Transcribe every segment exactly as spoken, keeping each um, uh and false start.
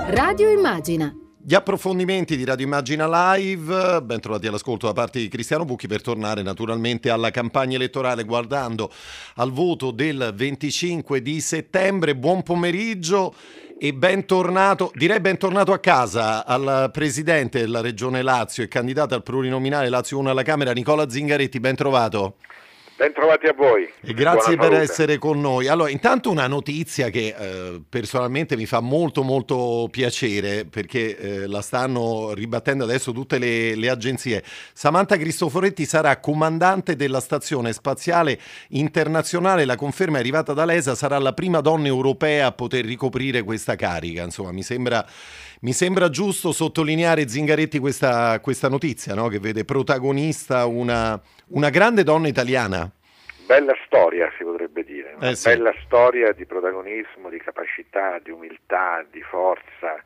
Radio Immagina. Gli approfondimenti di Radio Immagina Live, ben trovati all'ascolto da parte di Cristiano Bucchi per tornare naturalmente alla campagna elettorale guardando al voto del venticinque di settembre. Buon pomeriggio e bentornato, direi bentornato a casa al presidente della Regione Lazio e candidato al plurinominale Lazio uno alla Camera, Nicola Zingaretti, ben trovato. Ben trovati a voi. E grazie Buona per salute. essere con noi. Allora, intanto una notizia che eh, personalmente mi fa molto molto piacere perché eh, la stanno ribattendo adesso tutte le, le agenzie. Samantha Cristoforetti sarà comandante della Stazione Spaziale Internazionale. La conferma è arrivata da l'E S A, sarà la prima donna europea a poter ricoprire questa carica. Insomma, mi sembra... Mi sembra giusto sottolineare, Zingaretti, questa, questa notizia, no? Che vede protagonista una, una grande donna italiana. Bella storia, si potrebbe dire, una eh sì. bella storia di protagonismo, di capacità, di umiltà, di forza,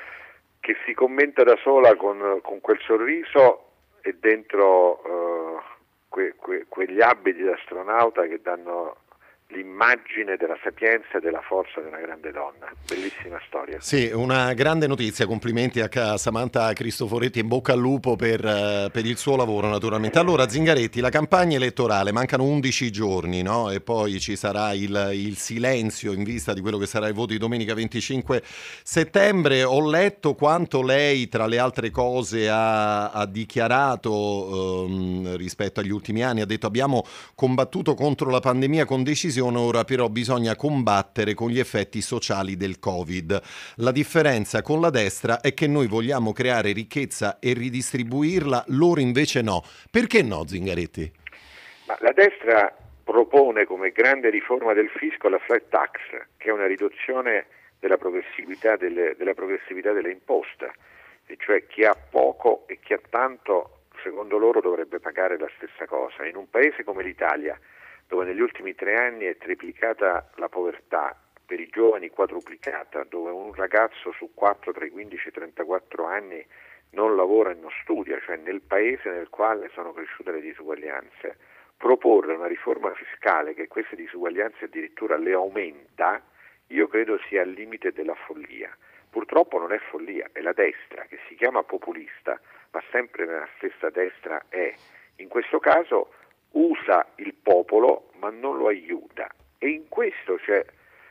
che si commenta da sola con, con quel sorriso e dentro uh, que, que, quegli abiti da astronauta che danno l'immagine della sapienza e della forza di una grande donna. Bellissima storia. Sì, una grande notizia, complimenti a Samantha Cristoforetti, in bocca al lupo per, uh, per il suo lavoro naturalmente. Allora Zingaretti, la campagna elettorale, mancano undici giorni, no? E poi ci sarà il, il silenzio in vista di quello che sarà il voto di domenica venticinque settembre. Ho letto quanto lei tra le altre cose ha, ha dichiarato um, rispetto agli ultimi anni, ha detto abbiamo combattuto contro la pandemia con decisione, ora però bisogna combattere con gli effetti sociali del Covid. La differenza con la destra è che noi vogliamo creare ricchezza e ridistribuirla, loro invece no. Perché no, Zingaretti? Ma la destra propone come grande riforma del fisco la flat tax, che è una riduzione della progressività delle, della progressività delle imposte, e cioè chi ha poco e chi ha tanto, secondo loro, dovrebbe pagare la stessa cosa. In un paese come l'Italia, dove negli ultimi tre anni è triplicata la povertà, per i giovani quadruplicata, dove un ragazzo su quattro tra i quindici e i trentaquattro anni non lavora e non studia, cioè nel paese nel quale sono cresciute le disuguaglianze, proporre una riforma fiscale che queste disuguaglianze addirittura le aumenta, io credo sia al limite della follia. Purtroppo non è follia, è la destra che si chiama populista, ma sempre nella stessa destra è. In questo caso usa il popolo ma non lo aiuta, e in questo c'è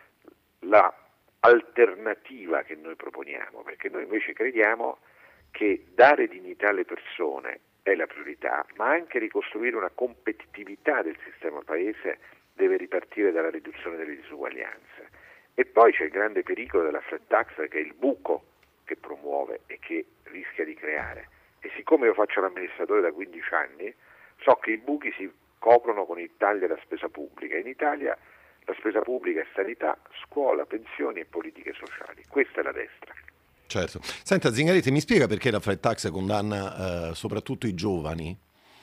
la alternativa che noi proponiamo, perché noi invece crediamo che dare dignità alle persone è la priorità, ma anche ricostruire una competitività del sistema paese deve ripartire dalla riduzione delle disuguaglianze. E poi c'è il grande pericolo della flat tax, che è il buco che promuove e che rischia di creare. E siccome io faccio l'amministratore da quindici anni, so che i buchi si coprono con il taglio della spesa pubblica. In Italia la spesa pubblica è sanità, scuola, pensioni e politiche sociali. Questa è la destra. Certo. Senta Zingaretti, mi spiega perché la flat tax condanna eh, soprattutto i giovani?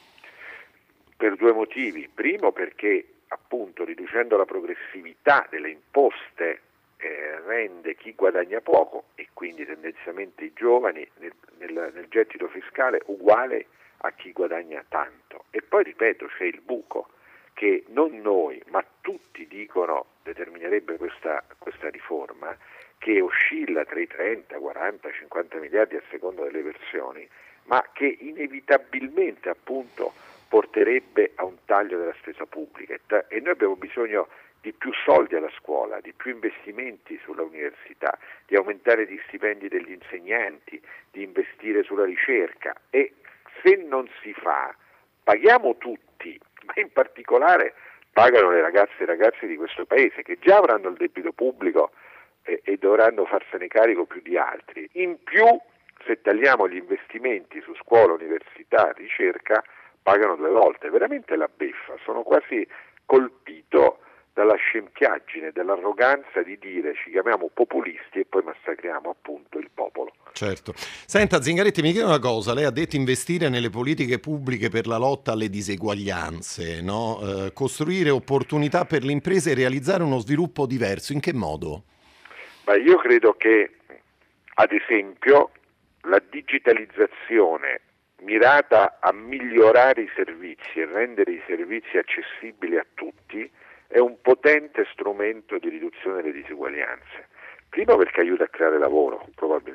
Per due motivi. Primo, perché appunto riducendo la progressività delle imposte eh, rende chi guadagna poco, e quindi tendenzialmente i giovani, nel, nel, nel gettito fiscale uguale a chi guadagna tanto. E poi ripeto, c'è il buco che non noi ma tutti dicono determinerebbe questa, questa riforma, che oscilla tra i trenta, quaranta, cinquanta miliardi a seconda delle versioni, ma che inevitabilmente appunto porterebbe a un taglio della spesa pubblica. E noi abbiamo bisogno di più soldi alla scuola, di più investimenti sulla università, di aumentare gli stipendi degli insegnanti, di investire sulla ricerca. E se non si fa, paghiamo tutti, ma in particolare pagano le ragazze e i ragazzi di questo paese, che già avranno il debito pubblico e, e dovranno farsene carico più di altri. In più, se tagliamo gli investimenti su scuola, università, ricerca, pagano due volte. Veramente la beffa. Sono quasi colpito dalla scempiaggine, dall'arroganza di dire ci chiamiamo populisti e poi massacriamo appunto il popolo. Certo. Senta Zingaretti, mi chiedo una cosa, lei ha detto investire nelle politiche pubbliche per la lotta alle diseguaglianze, no? Eh, costruire opportunità per le imprese e realizzare uno sviluppo diverso, in che modo? Ma io credo che ad esempio la digitalizzazione mirata a migliorare i servizi e rendere i servizi accessibili a tutti è un potente strumento di riduzione delle disuguaglianze. Primo perché aiuta a creare lavoro, probabilmente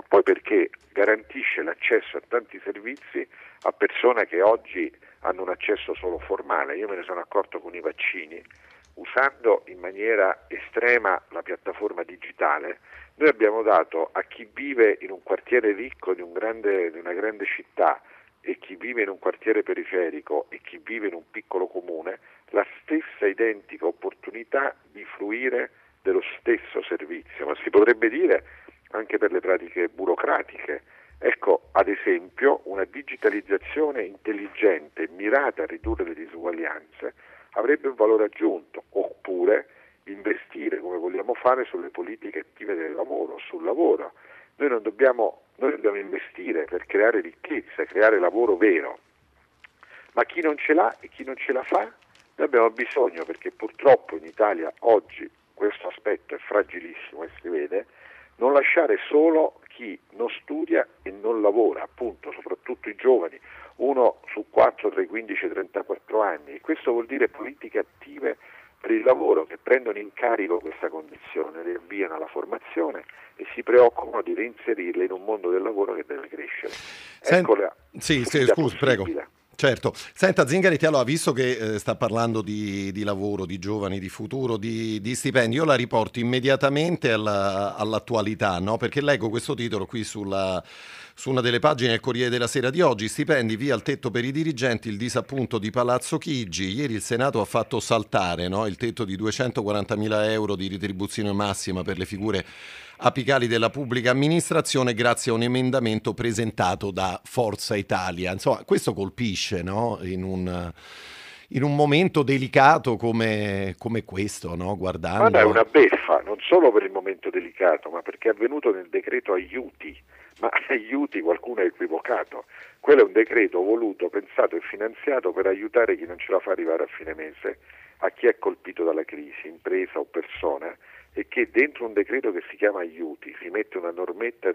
poi perché garantisce l'accesso a tanti servizi a persone che oggi hanno un accesso solo formale. Io me ne sono accorto con i vaccini, usando in maniera estrema la piattaforma digitale. Noi abbiamo dato a chi vive in un quartiere ricco di, un grande, di una grande città e chi vive in un quartiere periferico e chi vive in un piccolo comune la stessa identica opportunità di fruire dello stesso servizio, ma si potrebbe dire anche per le pratiche burocratiche. Ecco, ad esempio, una digitalizzazione intelligente mirata a ridurre le disuguaglianze avrebbe un valore aggiunto, oppure investire, come vogliamo fare, sulle politiche attive del lavoro, sul lavoro. Noi non dobbiamo, noi dobbiamo investire per creare ricchezza, creare lavoro vero, ma chi non ce l'ha e chi non ce la fa, noi abbiamo bisogno, perché purtroppo in Italia oggi questo aspetto è fragilissimo e si vede, non lasciare solo chi non studia e non lavora, appunto, soprattutto i giovani, uno su quattro tra i quindici e i trentaquattro anni, e questo vuol dire politiche attive per il lavoro che prendono in carico questa condizione, le avviano alla formazione e si preoccupano di reinserirle in un mondo del lavoro che deve crescere. Sen- ecco la sì, sì, scusi, prego. Certo. Senta Zingaretti, allora, visto che eh, sta parlando di, di lavoro, di giovani, di futuro, di, di stipendi, io la riporto immediatamente alla, all'attualità, no? Perché leggo questo titolo qui sulla, su una delle pagine del Corriere della Sera di oggi: stipendi via il tetto per i dirigenti, il disappunto di Palazzo Chigi. Ieri il Senato ha fatto saltare, no, il tetto di duecentoquarantamila euro di retribuzione massima per le figure apicali della pubblica amministrazione grazie a un emendamento presentato da Forza Italia. Insomma, questo colpisce, no? In un, in un momento delicato come, come questo, no? Guardando... Ma è una beffa, non solo per il momento delicato, ma perché è avvenuto nel decreto aiuti. Ma aiuti qualcuno ha equivocato. Quello è un decreto voluto, pensato e finanziato per aiutare chi non ce la fa arrivare a fine mese, a chi è colpito dalla crisi, impresa o persona, e che dentro un decreto che si chiama aiuti si mette una normetta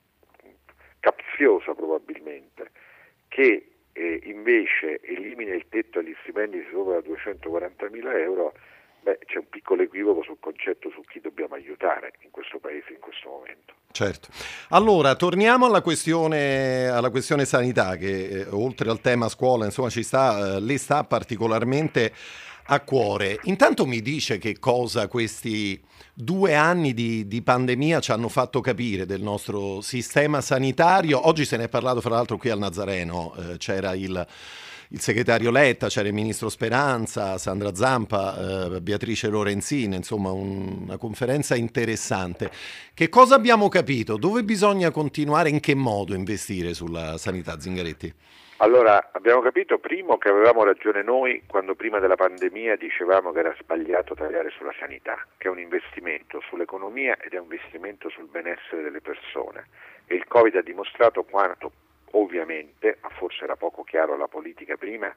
capziosa probabilmente, che eh, invece elimina il tetto agli stipendi sopra duecentoquarantamila euro. Beh, c'è un piccolo equivoco sul concetto su chi dobbiamo aiutare in questo paese in questo momento. Certo. Allora, torniamo alla questione, alla questione sanità, che eh, oltre al tema scuola, insomma, ci sta, eh, le sta particolarmente a cuore. Intanto mi dice che cosa questi due anni di, di pandemia ci hanno fatto capire del nostro sistema sanitario. Oggi se ne è parlato, fra l'altro, qui al Nazareno, eh, c'era il... il segretario Letta, c'era il ministro Speranza, Sandra Zampa, eh, Beatrice Lorenzin, insomma un, una conferenza interessante. Che cosa abbiamo capito? Dove bisogna continuare, in che modo investire sulla sanità, Zingaretti? Allora, abbiamo capito primo che avevamo ragione noi quando prima della pandemia dicevamo che era sbagliato tagliare sulla sanità, che è un investimento sull'economia ed è un investimento sul benessere delle persone, e il Covid ha dimostrato quanto, ovviamente, ma forse era poco chiaro alla politica prima,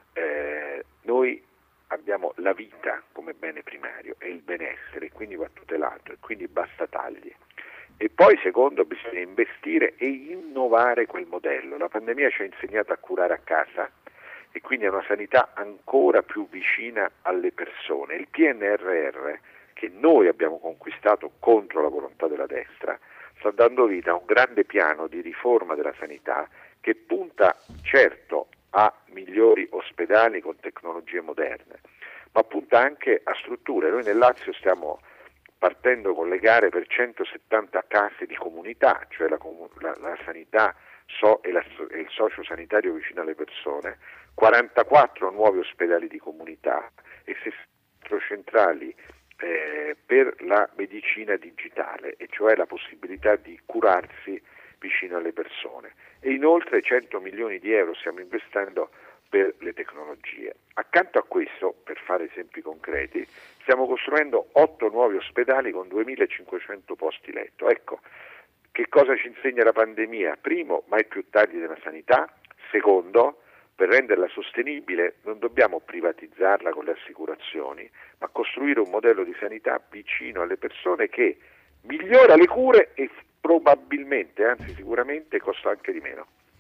eh, noi abbiamo la vita come bene primario e il benessere, quindi va tutelato e quindi basta tagli. E poi secondo, bisogna investire e innovare quel modello. La pandemia ci ha insegnato a curare a casa e quindi a una sanità ancora più vicina alle persone. Il P N R R, che noi abbiamo conquistato contro la volontà della destra, sta dando vita a un grande piano di riforma della sanità che punta certo a migliori ospedali con tecnologie moderne, ma punta anche a strutture. Noi nel Lazio stiamo partendo con le gare per centosettanta case di comunità, cioè la, la, la sanità so, e, la, e il socio-sanitario vicino alle persone, quarantaquattro nuovi ospedali di comunità e sessanta centrali eh, per la medicina digitale, e cioè la possibilità di curarsi vicino alle persone. E inoltre cento milioni di euro stiamo investendo per le tecnologie. Accanto a questo, per fare esempi concreti, stiamo costruendo otto nuovi ospedali con duemilacinquecento posti letto. Ecco, che cosa ci insegna la pandemia? Primo, mai più tagli della sanità. Secondo, per renderla sostenibile non dobbiamo privatizzarla con le assicurazioni, ma costruire un modello di sanità vicino alle persone che migliora le cure e probabilmente, anzi sicuramente, costa anche di meno.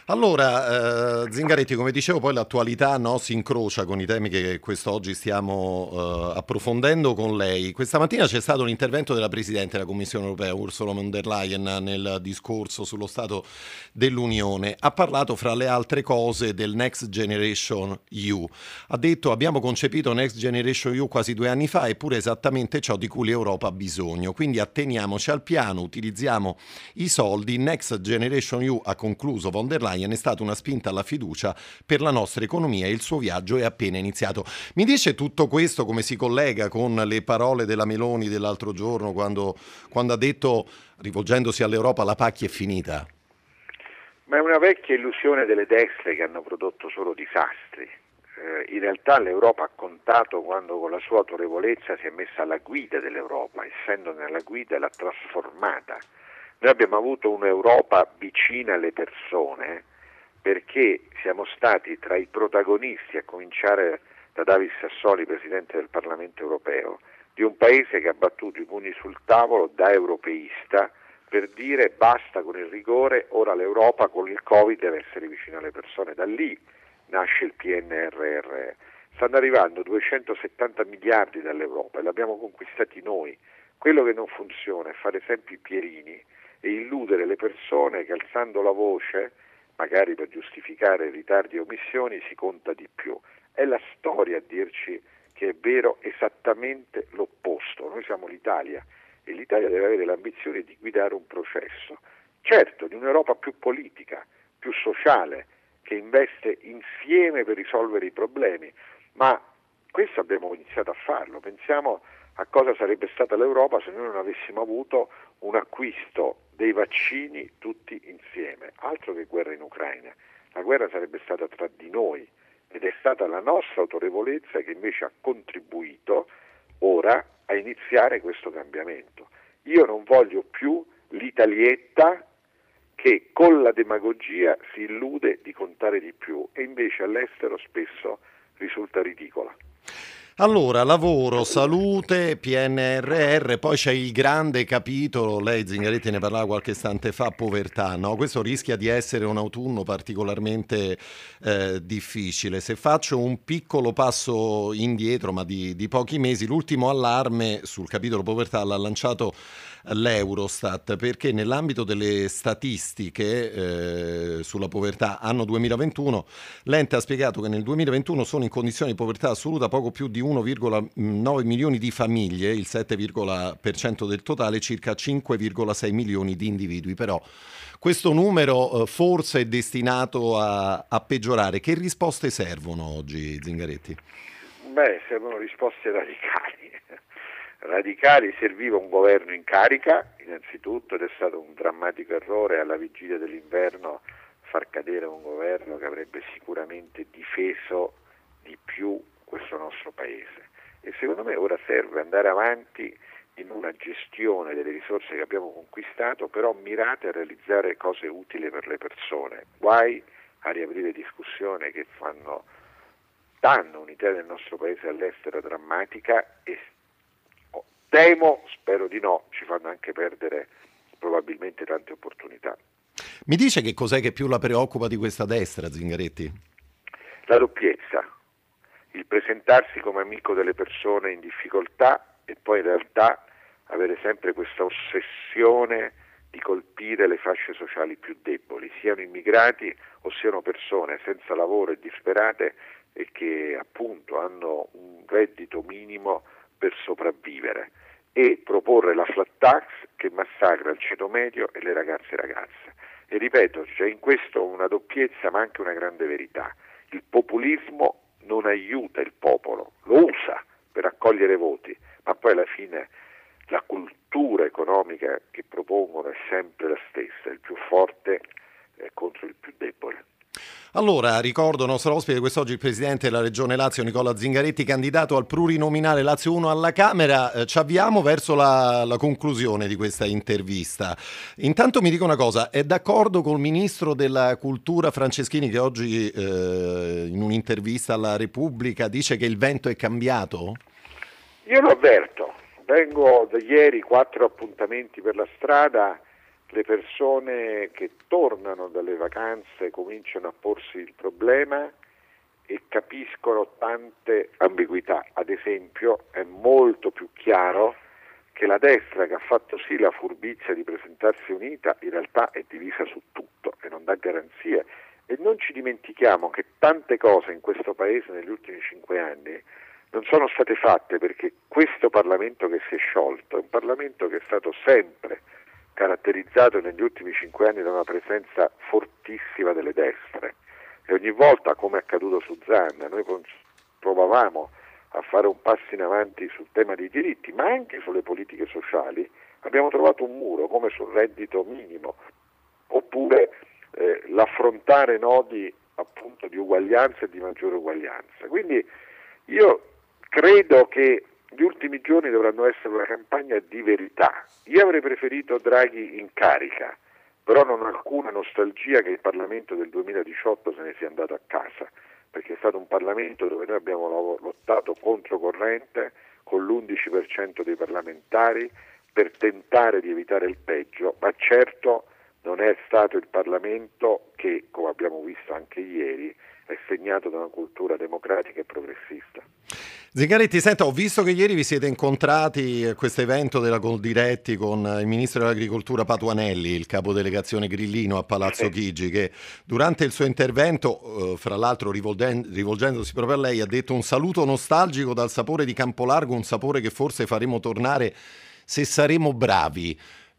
Allora, eh, Zingaretti, come dicevo, poi l'attualità, no, si incrocia con i temi che quest'oggi stiamo eh, approfondendo con lei. Questa mattina c'è stato un intervento della Presidente della Commissione Europea, Ursula von der Leyen, nel discorso sullo Stato dell'Unione. Ha parlato, fra le altre cose, del Next Generation E U. Ha detto: abbiamo concepito Next Generation E U quasi due anni fa, eppure esattamente ciò di cui l'Europa ha bisogno. Quindi atteniamoci al piano, utilizziamo i soldi. Next Generation E U, ha concluso von der Leyen, è stata una spinta alla fiducia per la nostra economia e il suo viaggio è appena iniziato. Mi dice tutto questo come si collega con le parole della Meloni dell'altro giorno quando, quando ha detto, rivolgendosi all'Europa, la pacchia è finita? Ma è una vecchia illusione delle destre che hanno prodotto solo disastri. Eh, in realtà l'Europa ha contato quando con la sua autorevolezza si è messa alla guida dell'Europa, essendone alla guida l'ha trasformata. Noi abbiamo avuto un'Europa vicina alle persone perché siamo stati tra i protagonisti, a cominciare da David Sassoli, Presidente del Parlamento Europeo, di un paese che ha battuto i pugni sul tavolo da europeista per dire basta con il rigore, ora l'Europa con il Covid deve essere vicina alle persone. Da lì nasce il P N R R. Stanno arrivando duecentosettanta miliardi dall'Europa e l'abbiamo conquistati noi. Quello che non funziona è fare sempre i pierini e illudere le persone che alzando la voce, magari per giustificare ritardi e omissioni, si conta di più. È la storia a dirci che è vero esattamente l'opposto. Noi siamo l'Italia e l'Italia deve avere l'ambizione di guidare un processo, certo, di un'Europa più politica, più sociale, che investe insieme per risolvere i problemi, ma questo abbiamo iniziato a farlo. Pensiamo a cosa sarebbe stata l'Europa se noi non avessimo avuto un acquisto dei vaccini tutti insieme, altro che guerra in Ucraina. La guerra sarebbe stata tra di noi ed è stata la nostra autorevolezza che invece ha contribuito ora a iniziare questo cambiamento. Io non voglio più l'Italietta che con la demagogia si illude di contare di più e invece all'estero spesso risulta ridicola. Allora, lavoro, salute, P N R R, poi c'è il grande capitolo, lei Zingaretti ne parlava qualche istante fa, povertà, no? Questo rischia di essere un autunno particolarmente eh, difficile. Se faccio un piccolo passo indietro, ma di, di pochi mesi, l'ultimo allarme sul capitolo povertà l'ha lanciato l'Eurostat, perché nell'ambito delle statistiche eh, sulla povertà anno duemilaventuno l'ente ha spiegato che nel duemilaventuno sono in condizioni di povertà assoluta poco più di uno virgola nove milioni di famiglie, il sette per cento del totale, circa cinque virgola sei milioni di individui. Però questo numero eh, forse è destinato a, a peggiorare. Che risposte servono oggi, Zingaretti? Beh, servono risposte radicali. Radicali, serviva un governo in carica innanzitutto ed è stato un drammatico errore alla vigilia dell'inverno far cadere un governo che avrebbe sicuramente difeso di più questo nostro paese. E secondo me ora serve andare avanti in una gestione delle risorse che abbiamo conquistato, però mirate a realizzare cose utili per le persone. Guai a riaprire discussioni che fanno danno un'idea del nostro paese all'estero drammatica e temo, spero di no, ci fanno anche perdere probabilmente tante opportunità. Mi dice che cos'è che più la preoccupa di questa destra, Zingaretti? La doppiezza, il presentarsi come amico delle persone in difficoltà e poi in realtà avere sempre questa ossessione di colpire le fasce sociali più deboli, siano immigrati o siano persone senza lavoro e disperate e che appunto hanno un reddito minimo per sopravvivere, e proporre la flat tax che massacra il ceto medio e le ragazze e ragazze. E ripeto, c'è in questo una doppiezza ma anche una grande verità. Il populismo non aiuta il popolo, lo usa per raccogliere voti, ma poi alla fine la cultura economica che propongono è sempre la stessa, il più forte è contro il più debole. Allora, ricordo nostro ospite quest'oggi il presidente della Regione Lazio, Nicola Zingaretti, candidato al plurinominale Lazio uno alla Camera. Eh, ci avviamo verso la, la conclusione di questa intervista. Intanto mi dica una cosa, è d'accordo col ministro della Cultura Franceschini che oggi eh, in un'intervista alla Repubblica dice che il vento è cambiato? Io lo avverto, vengo da ieri quattro appuntamenti per la strada le persone che tornano dalle vacanze cominciano a porsi il problema e capiscono tante ambiguità. Ad esempio, è molto più chiaro che la destra, che ha fatto sì la furbizia di presentarsi unita, in realtà è divisa su tutto e non dà garanzie. E non ci dimentichiamo che tante cose in questo Paese negli ultimi cinque anni non sono state fatte perché questo Parlamento che si è sciolto è un Parlamento che è stato sempre caratterizzato negli ultimi cinque anni da una presenza fortissima delle destre, e ogni volta, come è accaduto su Zan, noi provavamo a fare un passo in avanti sul tema dei diritti, ma anche sulle politiche sociali, abbiamo trovato un muro, come sul reddito minimo, oppure eh, l'affrontare nodi appunto di uguaglianza e di maggiore uguaglianza. Quindi io credo che gli ultimi giorni dovranno essere una campagna di verità. Io avrei preferito Draghi in carica, però non ho alcuna nostalgia che il Parlamento del duemiladiciotto se ne sia andato a casa, perché è stato un Parlamento dove noi abbiamo lottato controcorrente con l'undici per cento dei parlamentari per tentare di evitare il peggio, ma certo non è stato il Parlamento che, come abbiamo visto anche ieri, è segnato da una cultura democratica e progressista. Zingaretti, senta, ho visto che ieri vi siete incontrati a questo evento della Coldiretti con il ministro dell'Agricoltura Patuanelli, il capodelegazione grillino a Palazzo Chigi, che durante il suo intervento, eh, fra l'altro rivolgen- rivolgendosi proprio a lei, ha detto: un saluto nostalgico dal sapore di Campolargo, un sapore che forse faremo tornare se saremo bravi.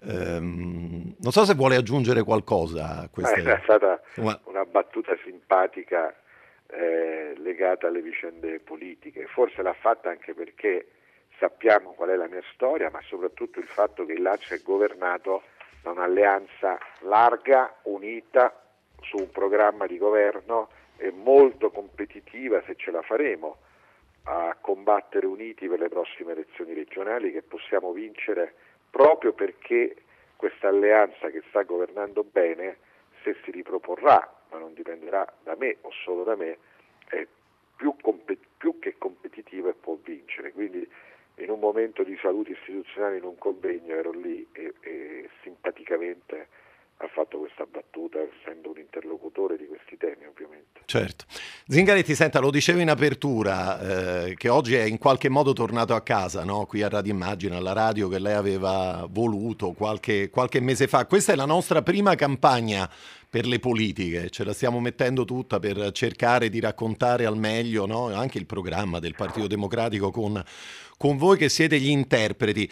Ehm, non so se vuole aggiungere qualcosa a questa. È stata una battuta simpatica eh, legata alle vicende politiche, forse l'ha fatta anche perché sappiamo qual è la mia storia, ma soprattutto il fatto che il Lazio è governato da un'alleanza larga, unita su un programma di governo e molto competitiva, se ce la faremo a combattere uniti per le prossime elezioni regionali, che possiamo vincere proprio perché questa alleanza che sta governando bene, se si riproporrà, ma non dipenderà da me o solo da me, è più, comp- più che competitiva e può vincere. Quindi in un momento di salute istituzionale, in un convegno, ero lì e, e simpaticamente ha fatto questa battuta, essendo un interlocutore di questi temi, ovviamente. Certo. Zingaretti, senta, lo dicevo in apertura, eh, che oggi è in qualche modo tornato a casa, no? Qui a Radio Immagine, alla radio che lei aveva voluto qualche, qualche mese fa. Questa è la nostra prima campagna per le politiche, ce la stiamo mettendo tutta per cercare di raccontare al meglio, no? Anche il programma del Partito Democratico con, con voi che siete gli interpreti.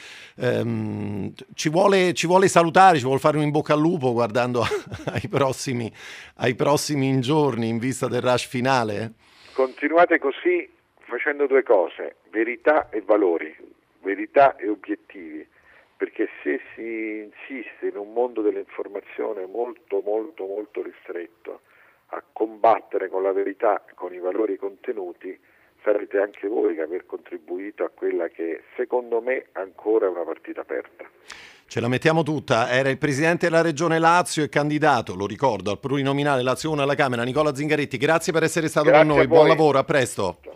Ehm, ci vuole, ci vuole salutare, ci vuole fare un in bocca al lupo guardando ai prossimi, ai prossimi giorni in vista del rush finale? Continuate così facendo due cose: verità e valori, verità e obiettivi. Perché se si insiste in un mondo dell'informazione molto, molto, molto ristretto a combattere con la verità, con i valori contenuti, sarete anche voi che aver contribuito a quella che secondo me ancora è una partita aperta. Ce la mettiamo tutta. Era il presidente della Regione Lazio e candidato, lo ricordo, al plurinominale Lazio uno alla Camera, Nicola Zingaretti. Grazie per essere stato Grazie con noi, buon lavoro, a presto.